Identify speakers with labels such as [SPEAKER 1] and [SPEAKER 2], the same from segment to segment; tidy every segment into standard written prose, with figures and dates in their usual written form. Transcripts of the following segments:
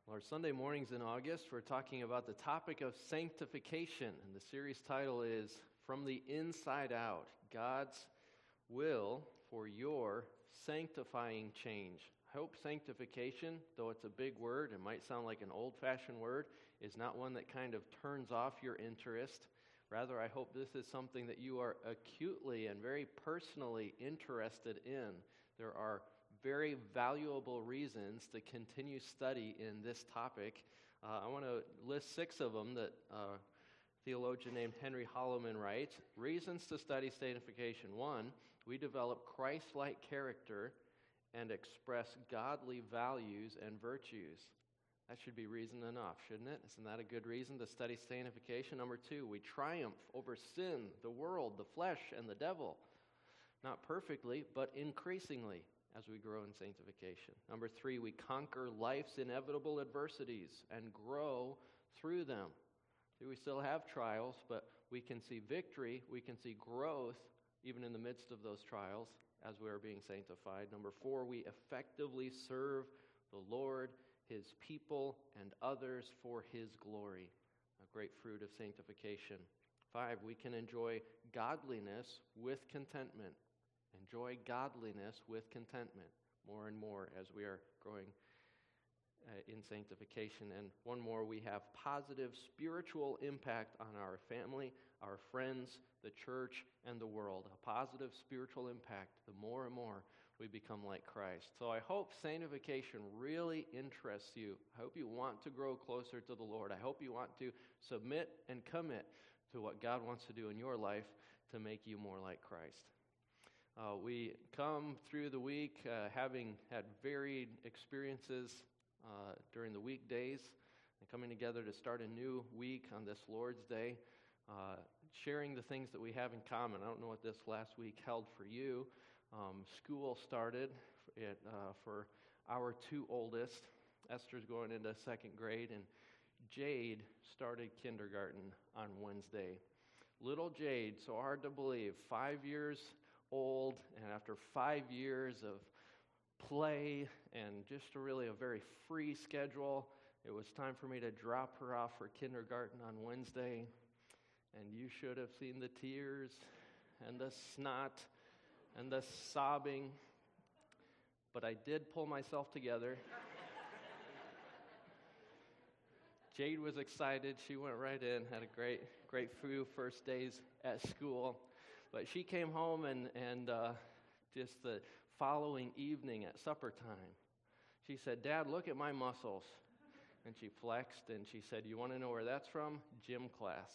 [SPEAKER 1] Our Sunday mornings in August, we're talking about the topic of sanctification, and the series title is From the Inside Out, God's Will for Your Sanctifying Change. I hope sanctification, though it's a big word, it might sound like an old-fashioned word, is not one that kind of turns off your interest. Rather, I hope this is something that you are acutely and very personally interested in. There are very valuable reasons to continue study in this topic. I want to list 6 of them that a theologian named Henry Holloman writes. Reasons to study sanctification. 1, we develop Christ-like character and express godly values and virtues. That should be reason enough, shouldn't it? Isn't that a good reason to study sanctification? Number 2, we triumph over sin, the world, the flesh, and the devil. Not perfectly, but increasingly as we grow in sanctification. Number 3, we conquer life's inevitable adversities and grow through them. We still have trials, but we can see victory, we can see growth even in the midst of those trials as we are being sanctified. Number 4, we effectively serve the Lord, His people, and others for His glory. A great fruit of sanctification. 5, we can enjoy godliness with contentment. Enjoy godliness with contentment more and more as we are growing in sanctification. And one more, we have positive spiritual impact on our family, our friends, the church, and the world. A positive spiritual impact the more and more we become like Christ. So I hope sanctification really interests you. I hope you want to grow closer to the Lord. I hope you want to submit and commit to what God wants to do in your life to make you more like Christ. We come through the week having had varied experiences during the weekdays and coming together to start a new week on this Lord's Day, sharing the things that we have in common. I don't know what this last week held for you. School started for our 2 oldest. Esther's going into 2nd grade, and Jade started kindergarten on Wednesday. Little Jade, so hard to believe, 5 years old, and after 5 years of play and just really a very free schedule, it was time for me to drop her off for kindergarten on Wednesday, and you should have seen the tears and the snot and the sobbing, but I did pull myself together. Jade was excited. She went right in, had a great few first days at school. But she came home and just the following evening at supper time, she said, "Dad, look at my muscles." And she flexed and she said, "You want to know where that's from? Gym class."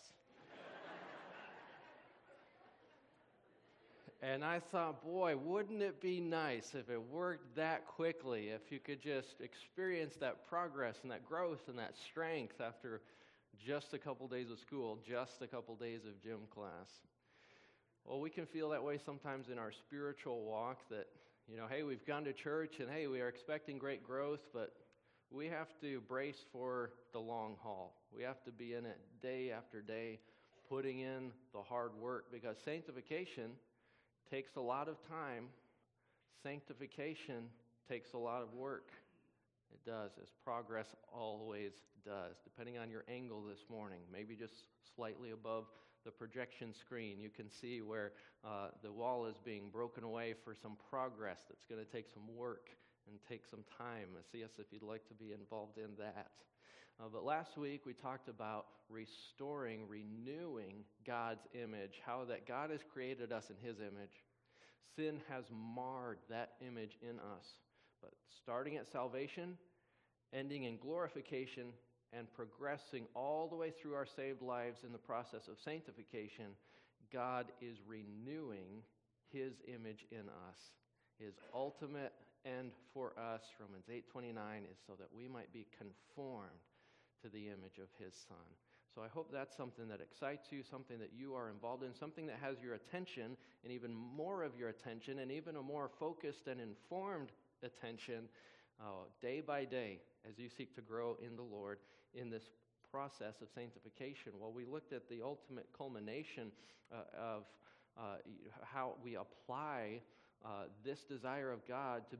[SPEAKER 1] And I thought, boy, wouldn't it be nice if it worked that quickly, if you could just experience that progress and that growth and that strength after just a couple days of school, just a couple days of gym class. Well, we can feel that way sometimes in our spiritual walk that, hey, we've gone to church and, hey, we are expecting great growth, but we have to brace for the long haul. We have to be in it day after day, putting in the hard work, because sanctification takes a lot of time. Sanctification takes a lot of work. It does, as progress always does. Depending on your angle this morning, maybe just slightly above the projection screen, you can see where the wall is being broken away for some progress that's going to take some work and take some time. See us if you'd like to be involved in that. But last week we talked about restoring, renewing God's image, how that God has created us in His image. Sin has marred that image in us. But starting at salvation, ending in glorification, and progressing all the way through our saved lives in the process of sanctification, God is renewing His image in us. His ultimate end for us, Romans 8:29, is so that we might be conformed to the image of His Son. So I hope that's something that excites you, something that you are involved in, something that has your attention, and even more of your attention, and even a more focused and informed attention day by day as you seek to grow in the Lord in this process of sanctification. Well, we looked at the ultimate culmination of how we apply this desire of God to be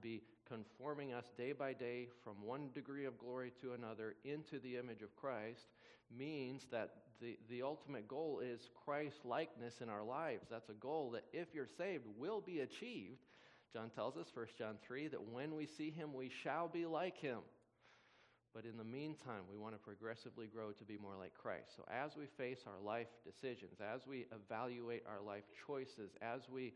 [SPEAKER 1] conforming us day by day from one degree of glory to another into the image of Christ, means that the ultimate goal is Christ-likeness in our lives. That's a goal that, if you're saved, will be achieved. John tells us, 1 John 3, that when we see him, we shall be like him. But in the meantime, we want to progressively grow to be more like Christ. So as we face our life decisions, as we evaluate our life choices, as we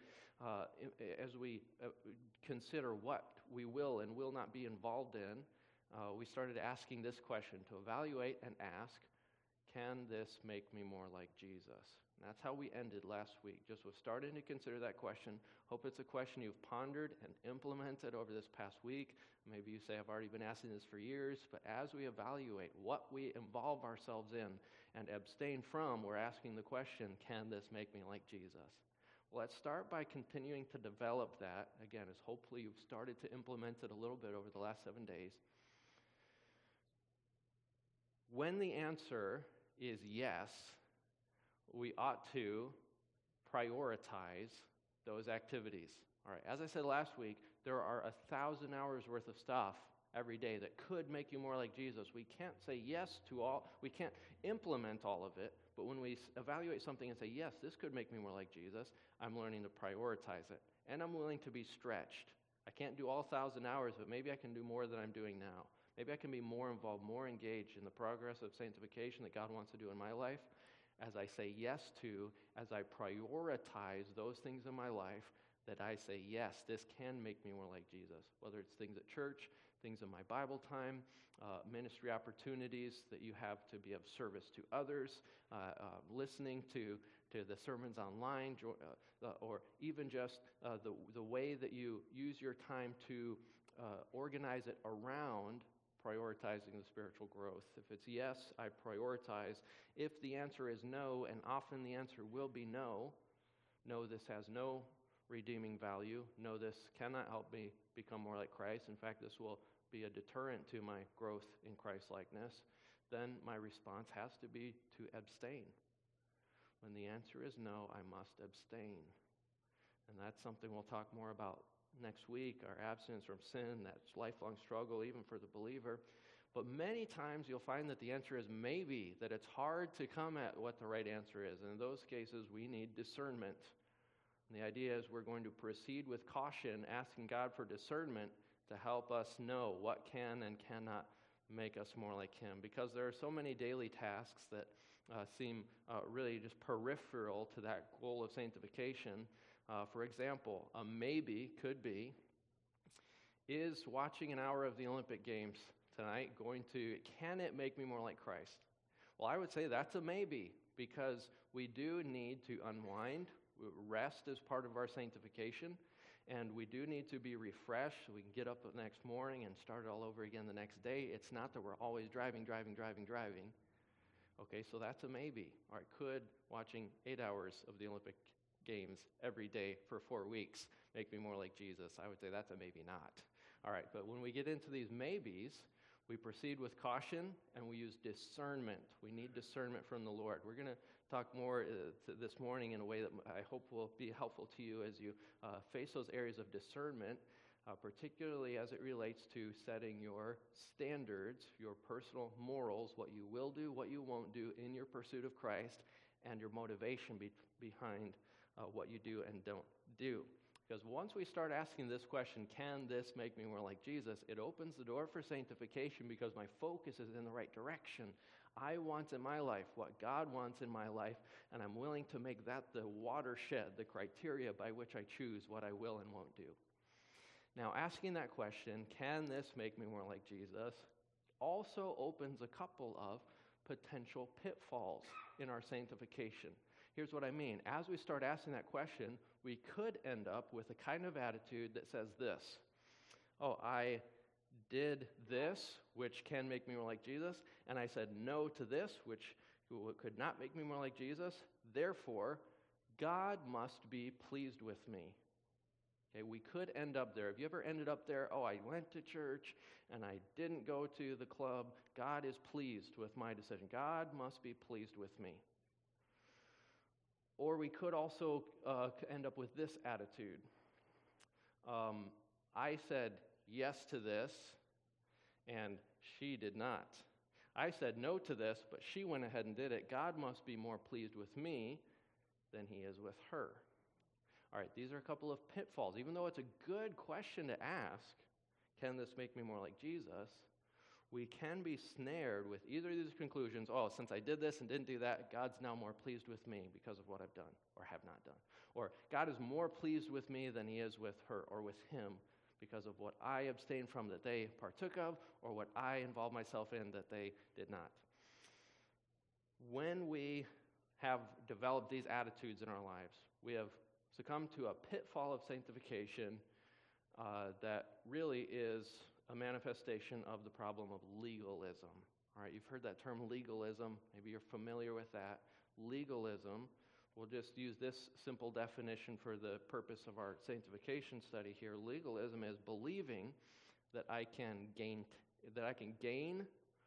[SPEAKER 1] consider what we will and will not be involved in, we started asking this question to evaluate and ask, can this make me more like Jesus? And that's how we ended last week, just with starting to consider that question. Hope it's a question you've pondered and implemented over this past week. Maybe you say, I've already been asking this for years, but as we evaluate what we involve ourselves in and abstain from, we're asking the question, can this make me like Jesus? Well, let's start by continuing to develop that, again, as hopefully you've started to implement it a little bit over the last 7 days. When the answer is yes, we ought to prioritize those activities. All right, as I said last week, there are 1,000 hours worth of stuff every day that could make you more like Jesus. We can't say yes to all, we can't implement all of it, but when we evaluate something and say, yes, this could make me more like Jesus, I'm learning to prioritize it. And I'm willing to be stretched. I can't do all 1,000 hours, but maybe I can do more than I'm doing now. Maybe I can be more involved, more engaged in the progress of sanctification that God wants to do in my life as I say yes to, as I prioritize those things in my life that I say, yes, this can make me more like Jesus. Whether it's things at church, things in my Bible time, ministry opportunities that you have to be of service to others, listening to the sermons online, or even just the way that you use your time to organize it around prioritizing the spiritual growth. If it's yes, I prioritize. If the answer is no, and often the answer will be no, this has no redeeming value, no, this cannot help me become more like Christ, in fact, this will be a deterrent to my growth in Christ-likeness, then my response has to be to abstain. When the answer is no, I must abstain. And that's something we'll talk more about next week, our abstinence from sin, that's lifelong struggle even for the believer. But many times you'll find that the answer is maybe, that it's hard to come at what the right answer is. And in those cases, we need discernment. And the idea is we're going to proceed with caution, asking God for discernment to help us know what can and cannot make us more like him. Because there are so many daily tasks that seem really just peripheral to that goal of sanctification. For example, a maybe could be, is watching an hour of the Olympic Games tonight can it make me more like Christ? Well, I would say that's a maybe, because we do need to unwind. Rest is part of our sanctification, and we do need to be refreshed so we can get up the next morning and start all over again the next day. It's not that we're always driving. Okay, so that's a maybe. All right, could watching 8 hours of the Olympic Games every day for 4 weeks make me more like Jesus? I would say that's a maybe not. All right, but when we get into these maybes, we proceed with caution and we use discernment. We need discernment from the Lord. We're going to talk more this morning in a way that I hope will be helpful to you as you face those areas of discernment, particularly as it relates to setting your standards, your personal morals, what you will do, what you won't do in your pursuit of Christ, and your motivation behind what you do and don't do. Because once we start asking this question, can this make me more like Jesus, it opens the door for sanctification because my focus is in the right direction. I want in my life what God wants in my life, and I'm willing to make that the watershed, the criteria by which I choose what I will and won't do. Now, asking that question, can this make me more like Jesus, also opens a couple of potential pitfalls in our sanctification. Here's what I mean. As we start asking that question, we could end up with a kind of attitude that says this: oh, I did this, which can make me more like Jesus, and I said no to this, which could not make me more like Jesus. Therefore, God must be pleased with me. Okay, we could end up there. Have you ever ended up there? Oh, I went to church and I didn't go to the club. God is pleased with my decision. God must be pleased with me. Or we could also end up with this attitude. I said yes to this, and she did not. I said no to this, but she went ahead and did it. God must be more pleased with me than he is with her. All right, these are a couple of pitfalls. Even though it's a good question to ask, can this make me more like Jesus? We can be snared with either of these conclusions. Oh, since I did this and didn't do that, God's now more pleased with me because of what I've done or have not done. Or God is more pleased with me than he is with her or with him because of what I abstained from that they partook of or what I involved myself in that they did not. When we have developed these attitudes in our lives, we have succumbed to a pitfall of sanctification that really is a manifestation of the problem of legalism. All right, you've heard that term legalism. Maybe you're familiar with that. Legalism, we'll just use this simple definition for the purpose of our sanctification study here. Legalism is believing that I can gain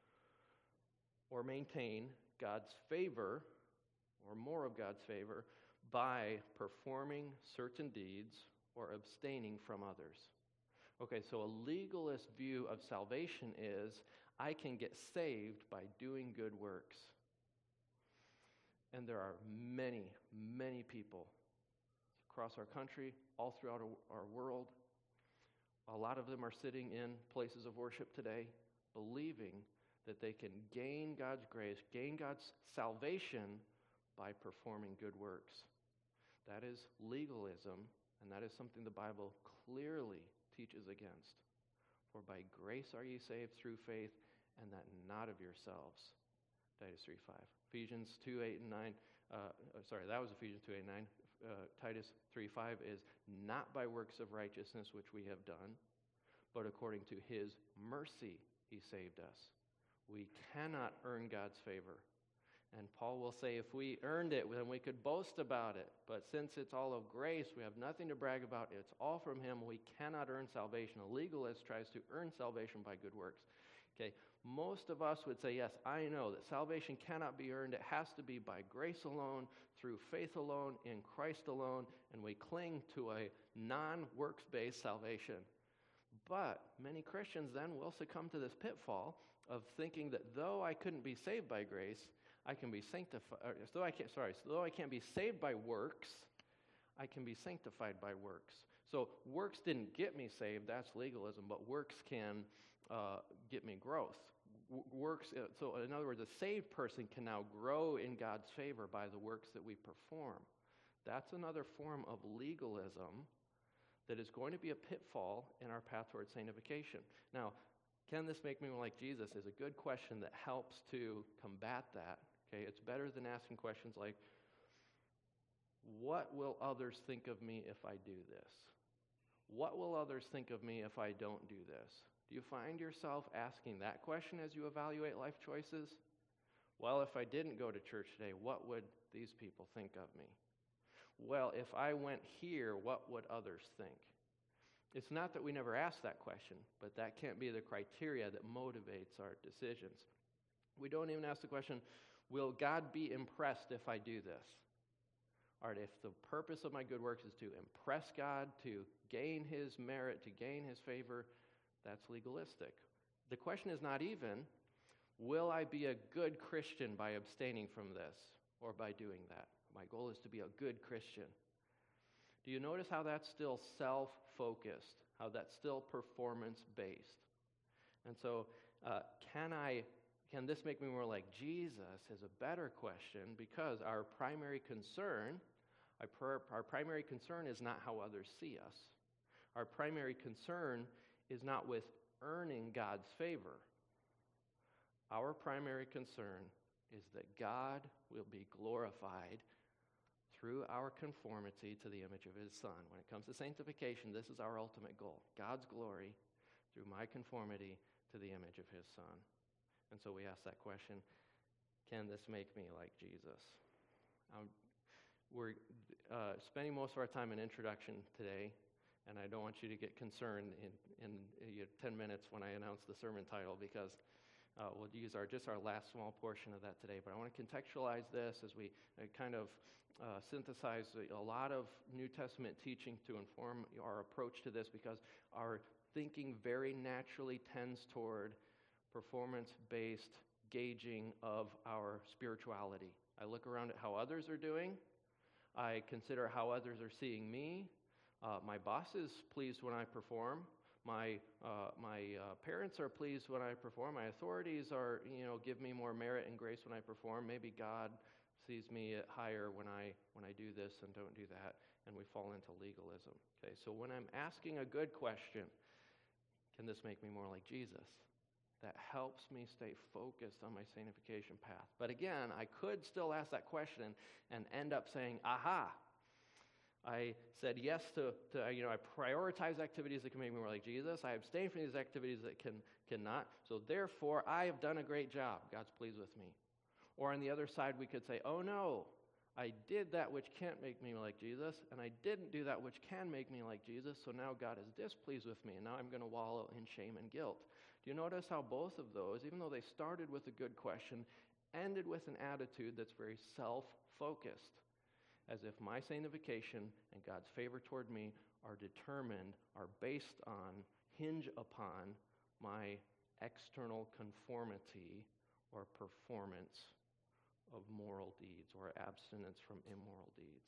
[SPEAKER 1] or maintain God's favor or more of God's favor by performing certain deeds or abstaining from others. Okay, so a legalist view of salvation is I can get saved by doing good works. And there are many, many people across our country, all throughout our world. A lot of them are sitting in places of worship today, believing that they can gain God's grace, gain God's salvation by performing good works. That is legalism, and that is something the Bible clearly teaches against. For by grace are ye saved through faith, and that not of yourselves. Titus 3:5. Ephesians 2:8 and 9. That was Ephesians 2:8 and 9. Titus 3:5 is not by works of righteousness which we have done, but according to his mercy he saved us. We cannot earn God's favor. And Paul will say if we earned it, then we could boast about it. But since it's all of grace, we have nothing to brag about. It's all from him. We cannot earn salvation. A legalist tries to earn salvation by good works. Okay, most of us would say, yes, I know that salvation cannot be earned. It has to be by grace alone, through faith alone, in Christ alone, and we cling to a non-works-based salvation. But many Christians then will succumb to this pitfall of thinking that though I couldn't be saved by grace, I can be sanctified. Though I can't be saved by works, I can be sanctified by works. So works didn't get me saved. That's legalism. But works can get me growth. So in other words, a saved person can now grow in God's favor by the works that we perform. That's another form of legalism that is going to be a pitfall in our path towards sanctification. Now, can this make me more like Jesus is a good question that helps to combat that. Okay, it's better than asking questions like, what will others think of me if I do this? What will others think of me if I don't do this? Do you find yourself asking that question as you evaluate life choices? Well, if I didn't go to church today, what would these people think of me? Well, if I went here, what would others think? It's not that we never ask that question, but that can't be the criteria that motivates our decisions. We don't even ask the question, will God be impressed if I do this? All right, if the purpose of my good works is to impress God, to gain his merit, to gain his favor, that's legalistic. The question is not even, will I be a good Christian by abstaining from this or by doing that? My goal is to be a good Christian. Do you notice how that's still self-focused, how that's still performance-based? And so, can this make me more like Jesus is a better question because our primary concern is not how others see us. Our primary concern is not with earning God's favor. Our primary concern is that God will be glorified through our conformity to the image of his Son. When it comes to sanctification, this is our ultimate goal. God's glory through my conformity to the image of his Son. And so we ask that question, can this make me like Jesus? We're spending most of our time in introduction today, and I don't want you to get concerned in 10 minutes when I announce the sermon title because we'll use our last small portion of that today. But I want to contextualize this as we kind of synthesize a lot of New Testament teaching to inform our approach to this because our thinking very naturally tends toward performance-based gauging of our spirituality. I look around at how others are doing. I consider how others are seeing me. My boss is pleased when I perform. My parents are pleased when I perform. My authorities are, give me more merit and grace when I perform. Maybe God sees me higher when I do this and don't do that, and we fall into legalism. Okay, so when I'm asking a good question, can this make me more like Jesus? That helps me stay focused on my sanctification path. But again, I could still ask that question and end up saying, aha, I said yes to I prioritize activities that can make me more like Jesus. I abstain from these activities that cannot. So therefore, I have done a great job. God's pleased with me. Or on the other side, we could say, oh no, I did that which can't make me like Jesus, and I didn't do that which can make me like Jesus, so now God is displeased with me, and now I'm going to wallow in shame and guilt. Do you notice how both of those, even though they started with a good question, ended with an attitude that's very self-focused, as if my sanctification and God's favor toward me are determined, are based on, hinge upon my external conformity or performance of moral deeds or abstinence from immoral deeds.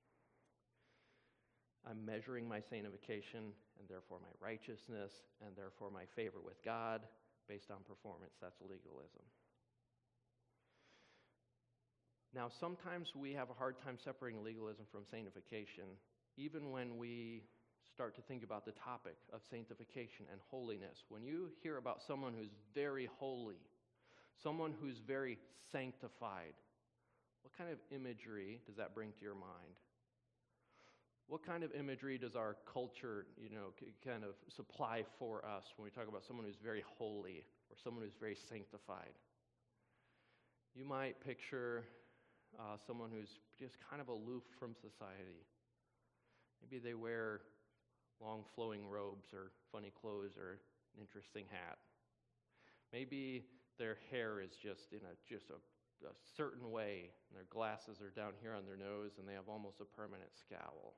[SPEAKER 1] I'm measuring my sanctification and therefore my righteousness and therefore my favor with God based on performance. That's legalism. Now, sometimes we have a hard time separating legalism from sanctification, even when we start to think about the topic of sanctification and holiness. When you hear about someone who's very holy, someone who's very sanctified, what kind of imagery does that bring to your mind? What kind of imagery does our culture, kind of supply for us when we talk about someone who's very holy or someone who's very sanctified? You might picture someone who's just kind of aloof from society. Maybe they wear long flowing robes or funny clothes or an interesting hat. Maybe their hair is just in a certain way, and their glasses are down here on their nose, and they have almost a permanent scowl.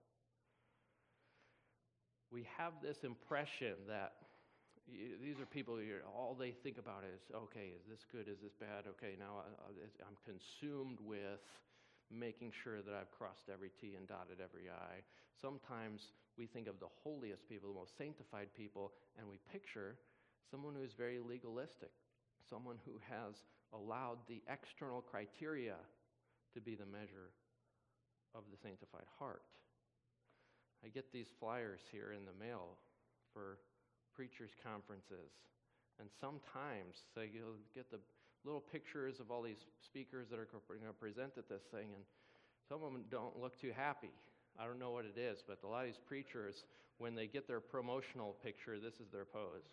[SPEAKER 1] We have this impression that these are people, all they think about is, okay, is this good, is this bad? Okay, now I'm consumed with making sure that I've crossed every T and dotted every I. Sometimes we think of the holiest people, the most sanctified people, and we picture someone who is very legalistic, someone who has allowed the external criteria to be the measure of the sanctified heart. I get these flyers here in the mail for preachers' conferences, and sometimes you'll get the little pictures of all these speakers that are going to present at this thing, and some of them don't look too happy. I don't know what it is, but a lot of these preachers, when they get their promotional picture, this is their pose.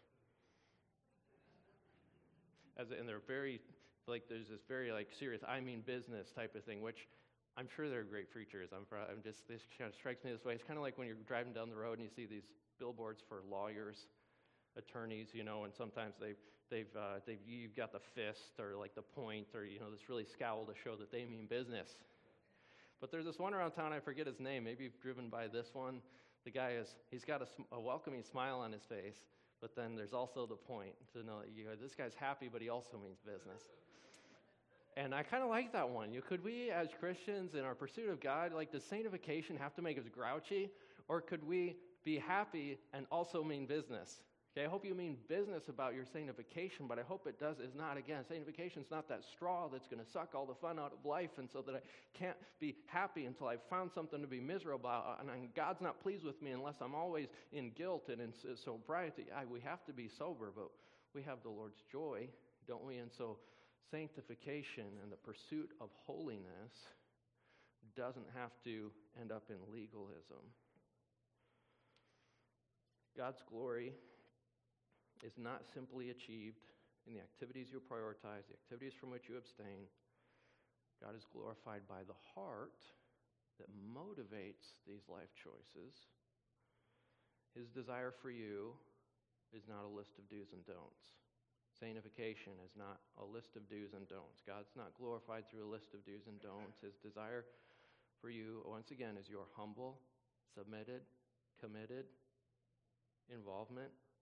[SPEAKER 1] And they're very, there's this very serious, I mean business type of thing, which I'm sure they're great preachers. This kind of strikes me this way. It's kind of like when you're driving down the road and you see these billboards for lawyers, attorneys, and sometimes you've got the fist or the point or, this really scowl to show that they mean business. But there's this one around town, I forget his name, maybe you've driven by this one. The guy he's got a welcoming smile on his face, but then there's also the point to know that this guy's happy, but he also means business. And I kind of like that one. Could we, as Christians, in our pursuit of God, does sanctification have to make us grouchy? Or could we be happy and also mean business? Okay, I hope you mean business about your sanctification, but I hope it is not, again, sanctification is not that straw that's going to suck all the fun out of life, and so that I can't be happy until I've found something to be miserable about, and God's not pleased with me unless I'm always in guilt and in sobriety. We have to be sober, but we have the Lord's joy, don't we? And so sanctification and the pursuit of holiness doesn't have to end up in legalism. God's glory is not simply achieved in the activities you prioritize, the activities from which you abstain. God is glorified by the heart that motivates these life choices. His desire for you is not a list of do's and don'ts. Sanctification is not a list of do's and don'ts. God's not glorified through a list of do's and don'ts. His desire for you, once again, is your humble, submitted, committed involvement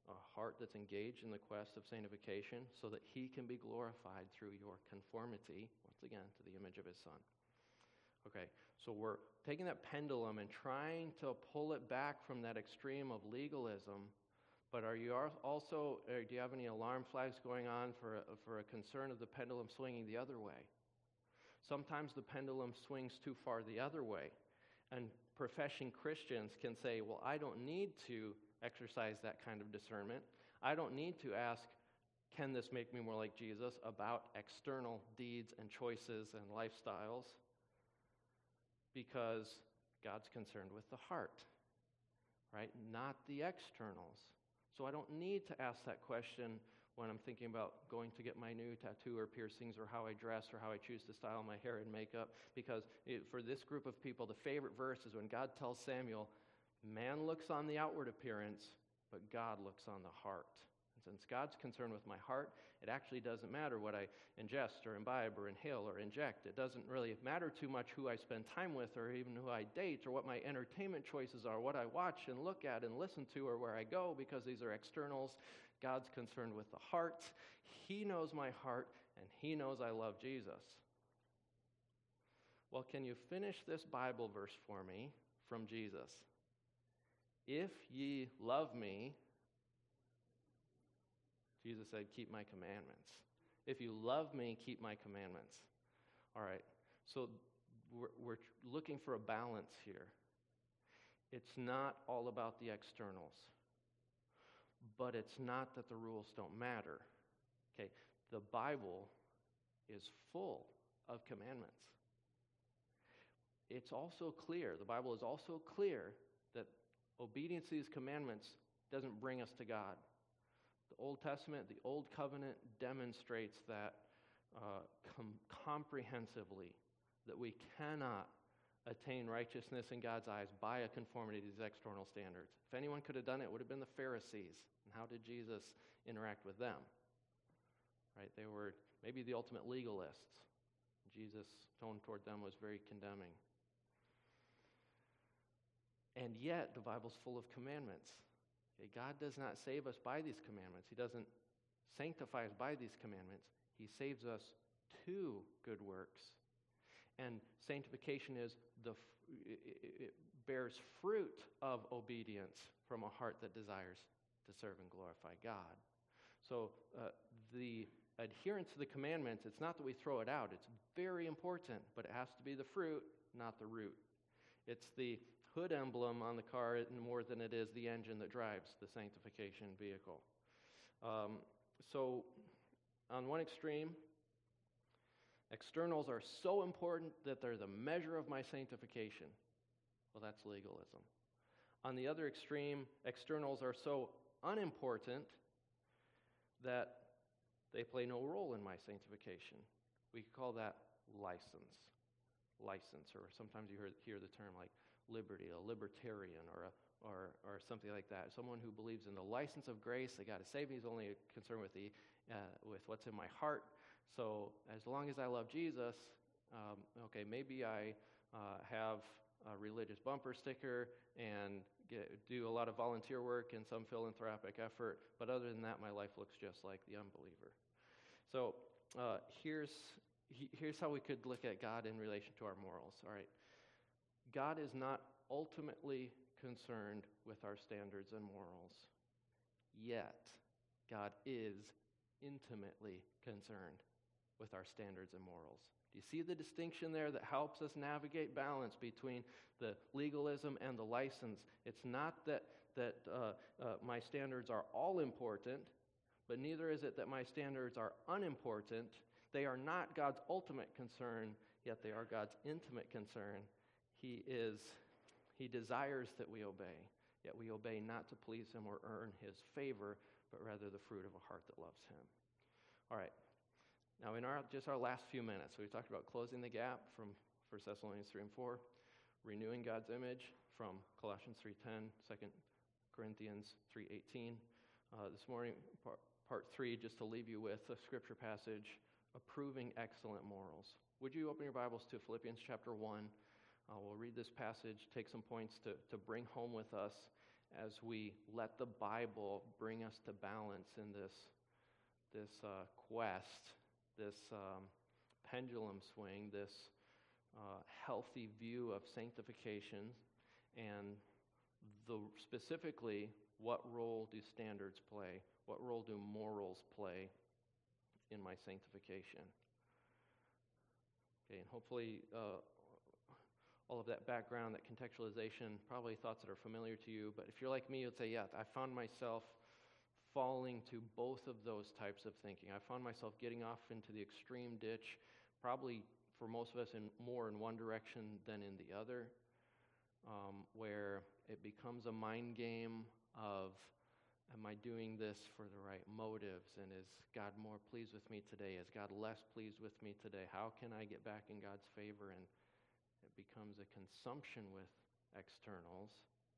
[SPEAKER 1] a heart that's engaged in the quest of sanctification so that he can be glorified through your conformity, once again, to the image of his Son. Okay, so we're taking that pendulum and trying to pull it back from that extreme of legalism, but do you have any alarm flags going on for a concern of the pendulum swinging the other way? Sometimes the pendulum swings too far the other way, and professing Christians can say, well, I don't need to exercise that kind of discernment. I don't need to ask, can this make me more like Jesus, about external deeds and choices and lifestyles, because God's concerned with the heart, right? Not the externals. So I don't need to ask that question when I'm thinking about going to get my new tattoo or piercings or how I dress or how I choose to style my hair and makeup, because for this group of people, the favorite verse is when God tells Samuel, man looks on the outward appearance, but God looks on the heart. And since God's concerned with my heart, it actually doesn't matter what I ingest or imbibe or inhale or inject. It doesn't really matter too much who I spend time with or even who I date or what my entertainment choices are, what I watch and look at and listen to or where I go, because these are externals. God's concerned with the heart. He knows my heart, and he knows I love Jesus. Well, can you finish this Bible verse for me from Jesus? If ye love me, Jesus said, keep my commandments. If you love me, keep my commandments. All right, so we're looking for a balance here. It's not all about the externals, but it's not that the rules don't matter. Okay, the Bible is full of commandments. It's also clear, the Bible is also clear that obedience to these commandments doesn't bring us to God. The Old Testament, the Old Covenant demonstrates that comprehensively, that we cannot attain righteousness in God's eyes by a conformity to these external standards. If anyone could have done it, it would have been the Pharisees. And how did Jesus interact with them? Right? They were maybe the ultimate legalists. Jesus' tone toward them was very condemning. And yet, the Bible's full of commandments. Okay, God does not save us by these commandments. He doesn't sanctify us by these commandments. He saves us to good works. And sanctification is it bears fruit of obedience from a heart that desires to serve and glorify God. So the adherence to the commandments, it's not that we throw it out. It's very important, but it has to be the fruit, not the root. It's the hood emblem on the car more than it is the engine that drives the sanctification vehicle. So on one extreme, externals are so important that they're the measure of my sanctification. Well, that's legalism. On the other extreme, externals are so unimportant that they play no role in my sanctification. We could call that license, or sometimes you hear the term like liberty, a libertarian, or something like that. Someone who believes in the license of grace, that God has saved me, is only concerned with with what's in my heart. So as long as I love Jesus, maybe I have a religious bumper sticker and do a lot of volunteer work and some philanthropic effort, but other than that, my life looks just like the unbeliever. So here's how we could look at God in relation to our morals. All right, God is not ultimately concerned with our standards and morals, yet God is intimately concerned with our standards and morals. Do you see the distinction there that helps us navigate balance between the legalism and the license? It's not that my standards are all important, but neither is it that my standards are unimportant. They are not God's ultimate concern, yet they are God's intimate concern. He desires that we obey, yet we obey not to please him or earn his favor, but rather the fruit of a heart that loves him. All right. Now, in our last few minutes, we've talked about closing the gap from 1 Thessalonians 3 and 4, renewing God's image from Colossians 3:10, 2 Corinthians 3:18. This morning, part 3, just to leave you with a scripture passage, approving excellent morals. Would you open your Bibles to Philippians chapter 1? We'll read this passage, take some points to bring home with us, as we let the Bible bring us to balance in this quest, this pendulum swing, this healthy view of sanctification, and specifically, what role do standards play? What role do morals play in my sanctification? Okay, and hopefully all of that background, that contextualization, probably thoughts that are familiar to you. But if you're like me, you'd say, yeah, I found myself falling to both of those types of thinking. I found myself getting off into the extreme ditch, probably for most of us more in one direction than in the other, where it becomes a mind game of, am I doing this for the right motives? And is God more pleased with me today? Is God less pleased with me today? How can I get back in God's favor? And it becomes a consumption with externals.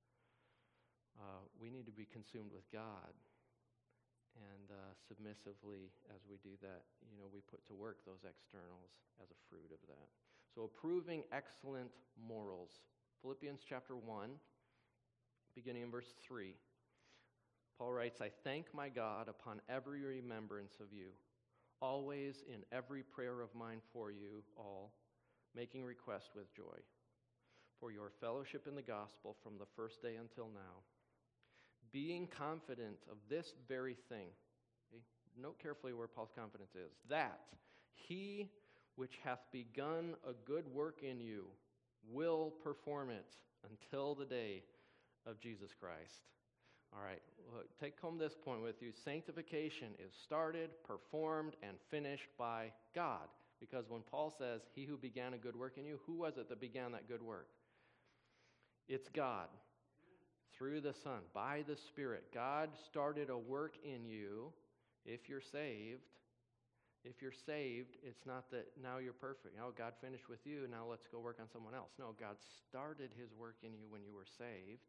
[SPEAKER 1] We need to be consumed with God. And submissively, as we do that, we put to work those externals as a fruit of that. So approving excellent morals. Philippians chapter 1, beginning in verse 3. Paul writes, I thank my God upon every remembrance of you, always in every prayer of mine for you all, making request with joy, for your fellowship in the gospel from the first day until now, being confident of this very thing. Okay? Note carefully where Paul's confidence is. That he which hath begun a good work in you will perform it until the day of Jesus Christ. All right, take home this point with you. Sanctification is started, performed, and finished by God. Because when Paul says, he who began a good work in you, who was it that began that good work? It's God. Through the Son, by the Spirit. God started a work in you if you're saved. If you're saved, it's not that now you're perfect. Oh, God finished with you, now let's go work on someone else. No, God started his work in you when you were saved.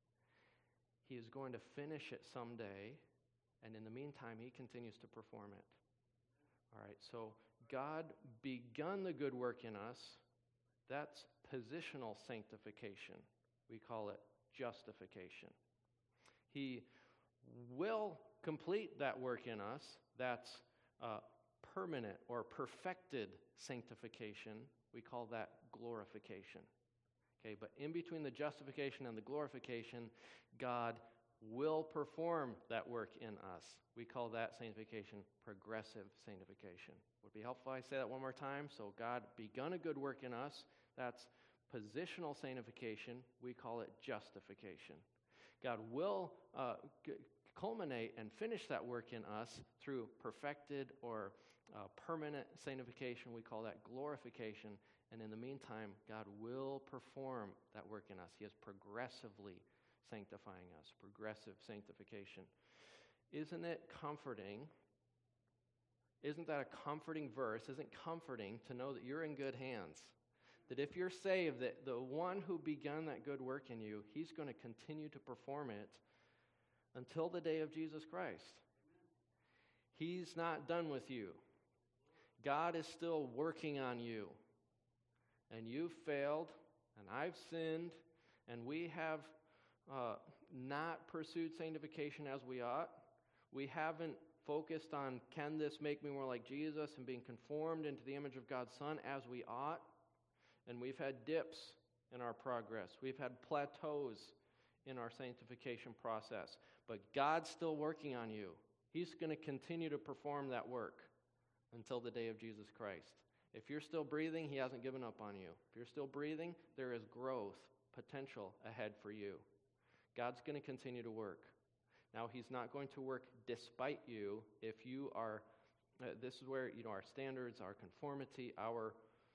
[SPEAKER 1] He is going to finish it someday, and in the meantime, he continues to perform it. All right, so God begun the good work in us. That's positional sanctification. We call it justification. He will complete that work in us. That's permanent or perfected sanctification. We call that glorification. Okay, but in between the justification and the glorification, God will perform that work in us. We call that sanctification progressive sanctification. Would it be helpful if I say that one more time? So God begun a good work in us. That's positional sanctification. We call it justification. God will culminate and finish that work in us through perfected or permanent sanctification. We call that glorification. And in the meantime, God will perform that work in us. He is progressively sanctifying us, progressive sanctification. Isn't it comforting? Isn't that a comforting verse? Isn't it comforting to know that you're in good hands? That if you're saved, that the one who began that good work in you, he's going to continue to perform it until the day of Jesus Christ. He's not done with you. God is still working on you. And you've failed, and I've sinned, and we have not pursued sanctification as we ought. We haven't focused on, can this make me more like Jesus and being conformed into the image of God's Son as we ought? And we've had dips in our progress. We've had plateaus in our sanctification process. But God's still working on you. He's going to continue to perform that work until the day of Jesus Christ. If you're still breathing, he hasn't given up on you. If you're still breathing, there is growth, potential ahead for you. God's going to continue to work. Now, he's not going to work despite you if you are, this is where, our standards, our conformity, our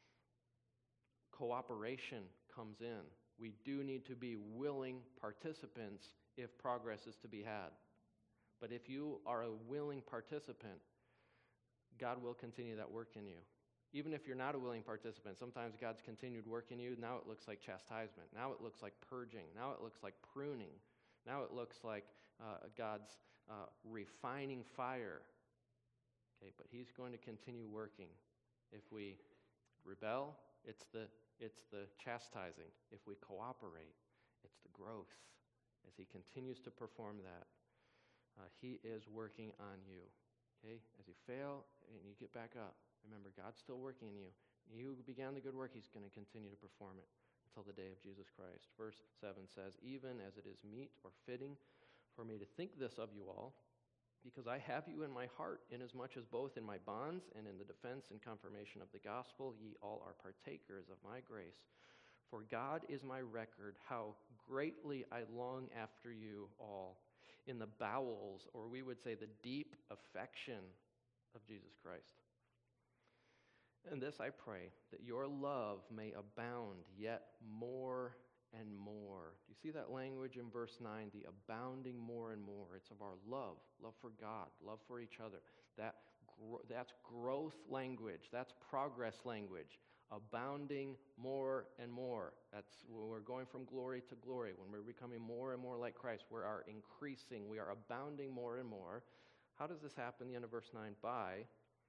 [SPEAKER 1] cooperation comes in. We do need to be willing participants if progress is to be had. But if you are a willing participant, God will continue that work in you. Even if you're not a willing participant, sometimes God's continued work in you. Now it looks like chastisement. Now it looks like purging. Now it looks like pruning. Now it looks like God's refining fire. Okay, but he's going to continue working. If we rebel, it's the chastising. If we cooperate, it's the growth. as he continues to perform that, he is working on you. Okay? As you fail and you get back up, remember, God's still working in you. You began the good work, he's going to continue to perform it until the day of Jesus Christ. Verse 7 says, even as it is meet or fitting for me to think this of you all, because I have you in my heart, inasmuch as both in my bonds and in the defense and confirmation of the gospel, ye all are partakers of my grace. For God is my record, how greatly I long after you all in the bowels, or we would say the deep affection of Jesus Christ. And this I pray, that your love may abound yet more and more. Do you see that language in verse 9? The abounding more and more. It's of our love for God, love for each other. That's growth language. That's progress language. Abounding more and more. That's when we're going from glory to glory. When we're becoming more and more like Christ, we are increasing. We are abounding more and more. How does this happen? The end of verse 9, by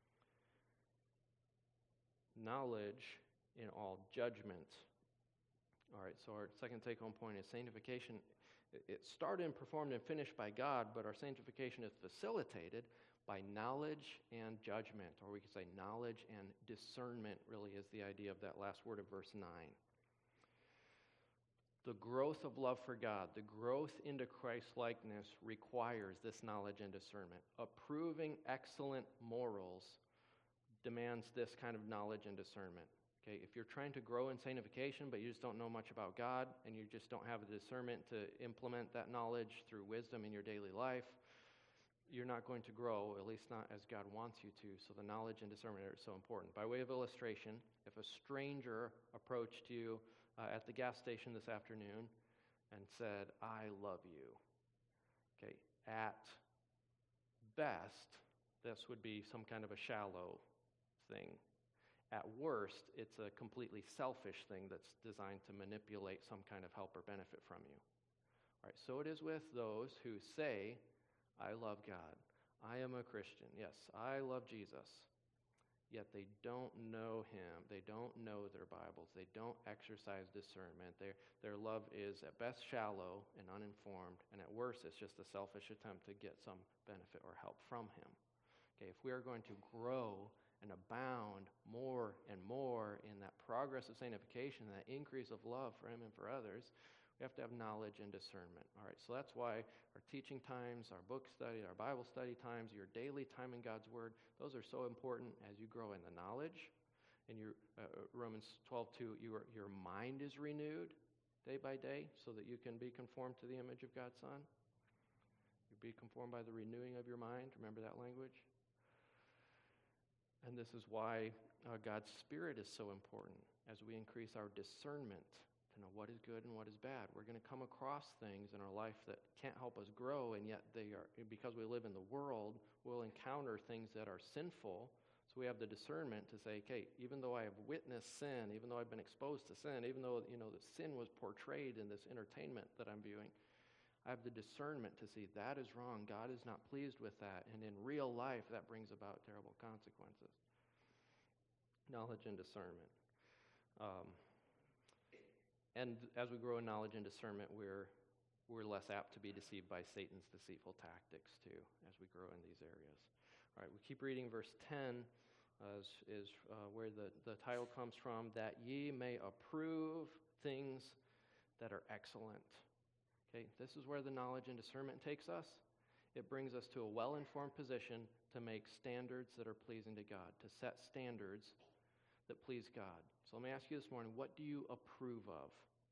[SPEAKER 1] knowledge in all judgment. All right, so our second take-home point is sanctification. It's started and performed and finished by God, but our sanctification is facilitated by knowledge and judgment, or we could say knowledge and discernment really is the idea of that last word of verse 9. The growth of love for God, the growth into Christ-likeness requires this knowledge and discernment. Approving excellent morals demands this kind of knowledge and discernment. Okay, if you're trying to grow in sanctification, but you just don't know much about God, and you just don't have the discernment to implement that knowledge through wisdom in your daily life, you're not going to grow, at least not as God wants you to. So the knowledge and discernment are so important. By way of illustration, if a stranger approached you at the gas station this afternoon and said, I love you, okay, at best, this would be some kind of a shallow thing. At worst, it's a completely selfish thing that's designed to manipulate some kind of help or benefit from you. All right, so it is with those who say, I love God. I am a Christian. Yes, I love Jesus. Yet they don't know him. They don't know their Bibles. They don't exercise discernment. Their love is at best shallow and uninformed, and at worst it's just a selfish attempt to get some benefit or help from him. Okay, if we are going to grow and abound more and more in that progress of sanctification, that increase of love for him and for others, we have to have knowledge and discernment. All right, so that's why our teaching times, our book study, our Bible study times, your daily time in God's Word, those are so important as you grow in the knowledge. In your Romans 12:2, your mind is renewed day by day so that you can be conformed to the image of God's Son. You be conformed by the renewing of your mind. Remember that language? And this is why God's Spirit is so important as we increase our discernment to know what is good and what is bad. We're going to come across things in our life that can't help us grow, and yet they are, because we live in the world, we'll encounter things that are sinful. So we have the discernment to say, okay, even though I have witnessed sin, even though I've been exposed to sin, even though the sin was portrayed in this entertainment that I'm viewing, I have the discernment to see that is wrong. God is not pleased with that. And in real life, that brings about terrible consequences. Knowledge and discernment. And as we grow in knowledge and discernment, we're less apt to be deceived by Satan's deceitful tactics, too, as we grow in these areas. All right, we keep reading verse 10, is where the title comes from, that ye may approve things that are excellent. Okay, this is where the knowledge and discernment takes us. It brings us to a well-informed position to make standards that are pleasing to God, to set standards that please God. So let me ask you this morning, what do you approve of?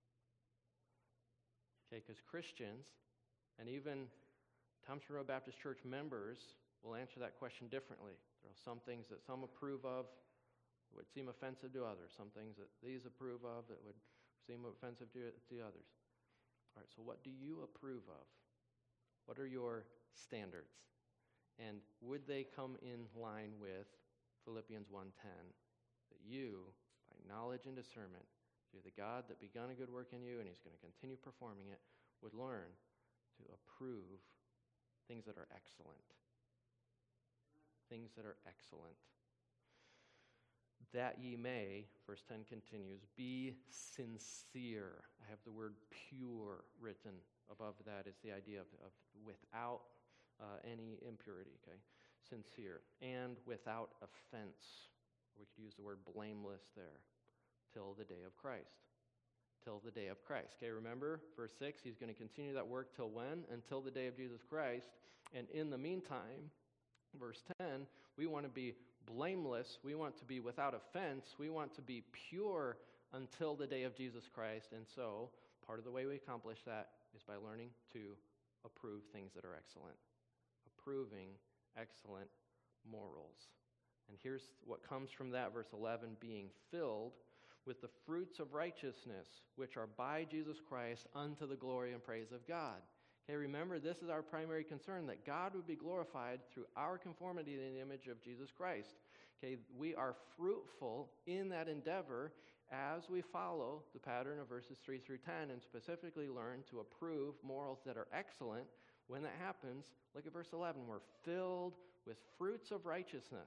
[SPEAKER 1] Okay, because Christians, and even Thompson Road Baptist Church members, will answer that question differently. There are some things that some approve of that would seem offensive to others, some things that these approve of that would seem offensive to others. All right, so what do you approve of? What are your standards? And would they come in line with Philippians 1:10? That you, by knowledge and discernment, through the God that begun a good work in you and he's going to continue performing it, would learn to approve things that are excellent. Things that are excellent. that ye may, verse 10 continues, be sincere. I have the word pure written above that. It's the idea of without any impurity, okay? Sincere. And without offense. We could use the word blameless there. Till the day of Christ. Till the day of Christ. Okay, remember, verse 6, he's going to continue that work till when? Until the day of Jesus Christ. And in the meantime, verse 10, we want to be blameless. We want to be without offense. We want to be pure until the day of Jesus Christ. And so, part of the way we accomplish that is by learning to approve things that are excellent. Approving excellent morals. And here's what comes from that, verse 11, being filled with the fruits of righteousness, which are by Jesus Christ unto the glory and praise of God. Okay, remember, this is our primary concern, that God would be glorified through our conformity to the image of Jesus Christ. Okay, we are fruitful in that endeavor as we follow the pattern of verses 3 through 10 and specifically learn to approve morals that are excellent. When that happens, look at verse 11. We're filled with fruits of righteousness.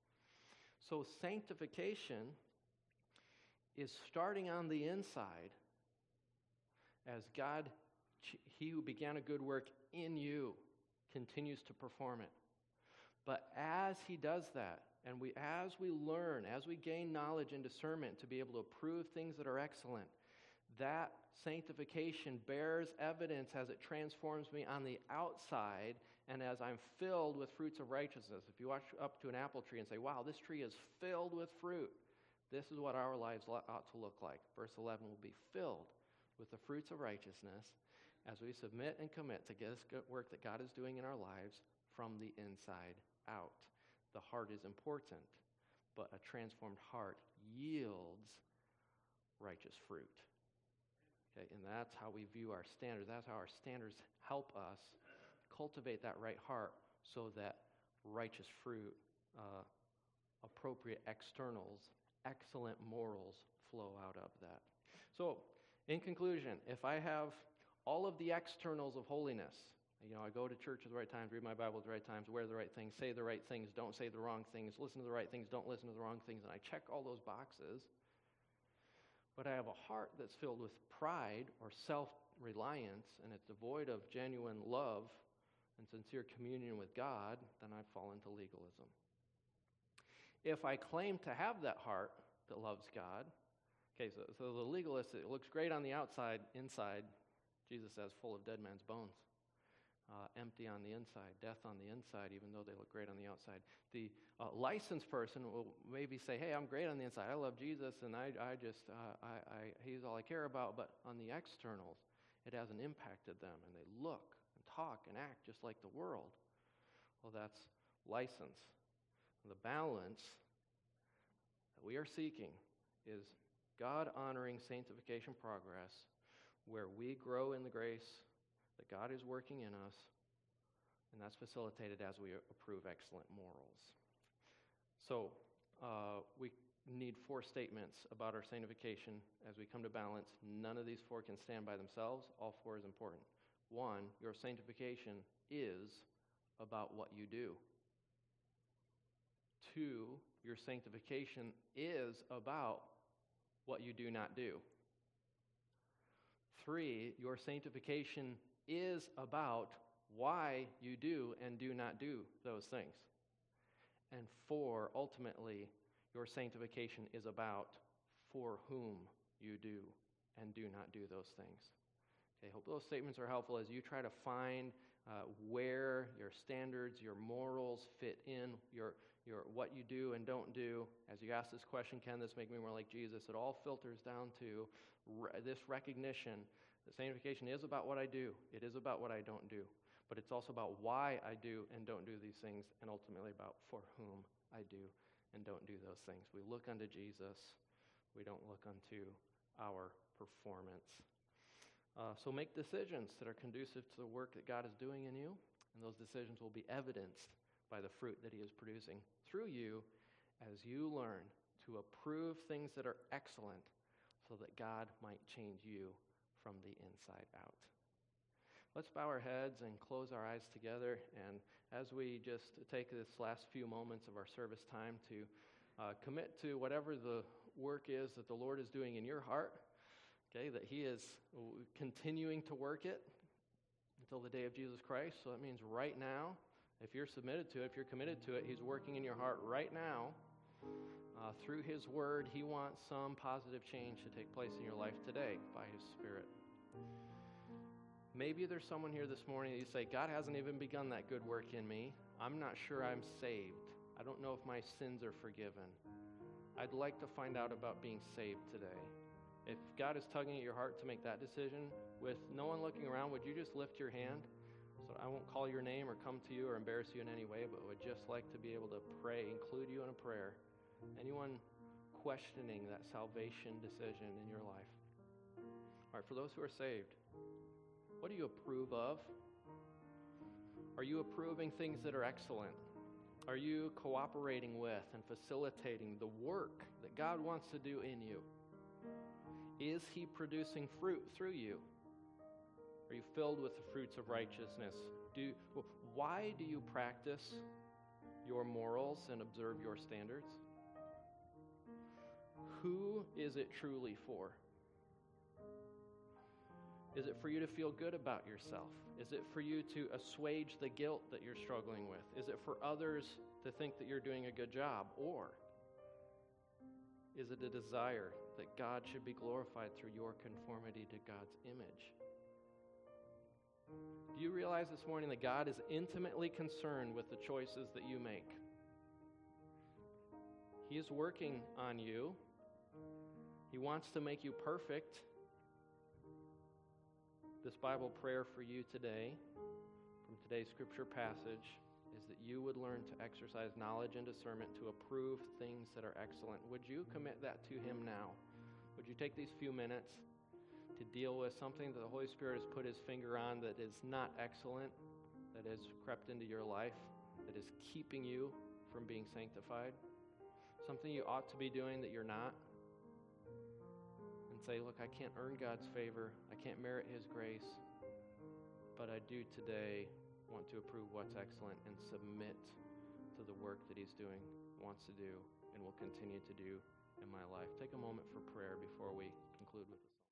[SPEAKER 1] So sanctification is starting on the inside as God, he who began a good work in you, continues to perform it. But as he does that, and as we learn, as we gain knowledge and discernment to be able to approve things that are excellent, that sanctification bears evidence as it transforms me on the outside and as I'm filled with fruits of righteousness. If you walk up to an apple tree and say, wow, this tree is filled with fruit, this is what our lives ought to look like. Verse 11 will be filled with the fruits of righteousness as we submit and commit to this good work that God is doing in our lives from the inside out. The heart is important, but a transformed heart yields righteous fruit. Okay, and that's how we view our standards. That's how our standards help us cultivate that right heart so that righteous fruit, appropriate externals, excellent morals flow out of that. So, in conclusion, if I have all of the externals of holiness, I go to church at the right times, read my Bible at the right times, wear the right things, say the right things, don't say the wrong things, listen to the right things, don't listen to the wrong things, and I check all those boxes, but I have a heart that's filled with pride or self-reliance, and it's devoid of genuine love and sincere communion with God, then I fall into legalism. If I claim to have that heart that loves God, okay, so the legalist, it looks great on the outside, inside, Jesus says, full of dead man's bones. Empty on the inside, death on the inside, even though they look great on the outside. The licensed person will maybe say, hey, I'm great on the inside. I love Jesus, and he's all I care about. But on the externals, it hasn't impacted them, and they look and talk and act just like the world. Well, that's license. The balance that we are seeking is God-honoring sanctification progress, where we grow in the grace that God is working in us, and that's facilitated as we approve excellent morals. So, we need 4 statements about our sanctification as we come to balance. None of these 4 can stand by themselves. All 4 is important. 1, your sanctification is about what you do. 2, your sanctification is about what you do not do. 3, your sanctification is about why you do and do not do those things. And 4, ultimately, your sanctification is about for whom you do and do not do those things. Okay, hope those statements are helpful as you try to find where your standards, your morals fit in, your what you do and don't do. As you ask this question, can this make me more like Jesus? It all filters down to this recognition that sanctification is about what I do. It is about what I don't do. But it's also about why I do and don't do these things, and ultimately about for whom I do and don't do those things. We look unto Jesus. We don't look unto our performance. So make decisions that are conducive to the work that God is doing in you, and those decisions will be evidenced by the fruit that he is producing through you as you learn to approve things that are excellent so that God might change you from the inside out. Let's bow our heads and close our eyes together, and as we just take this last few moments of our service time to Commit to whatever the work is that the Lord is doing in your heart, okay, that He is continuing to work it until the day of Jesus Christ. So that means right now, if you're submitted to it, if you're committed to it, He's working in your heart right now. Through His Word, He wants some positive change to take place in your life today by His Spirit. Maybe there's someone here this morning that you say, God hasn't even begun that good work in me. I'm not sure I'm saved. I don't know if my sins are forgiven. I'd like to find out about being saved today. If God is tugging at your heart to make that decision, with no one looking around, would you just lift your hand? So I won't call your name or come to you or embarrass you in any way, but would just like to be able to pray, include you in a prayer. Anyone questioning that salvation decision in your life? All right, for those who are saved, what do you approve of? Are you approving things that are excellent? Are you cooperating with and facilitating the work that God wants to do in you? Is He producing fruit through you? Are you filled with the fruits of righteousness? Why do you practice your morals and observe your standards? Who is it truly for? Is it for you to feel good about yourself? Is it for you to assuage the guilt that you're struggling with? Is it for others to think that you're doing a good job? Or is it a desire that God should be glorified through your conformity to God's image? Do you realize this morning that God is intimately concerned with the choices that you make? He is working on you. He wants to make you perfect. This Bible prayer for you today, from today's scripture passage, is that you would learn to exercise knowledge and discernment to approve things that are excellent. Would you commit that to Him now? Would you take these few minutes to deal with something that the Holy Spirit has put His finger on that is not excellent, that has crept into your life, that is keeping you from being sanctified? Something you ought to be doing that you're not? And say, look, I can't earn God's favor. I can't merit His grace. But I do today want to approve what's excellent and submit to the work that He's doing, wants to do, and will continue to do in my life. Take a moment for prayer before we conclude with this.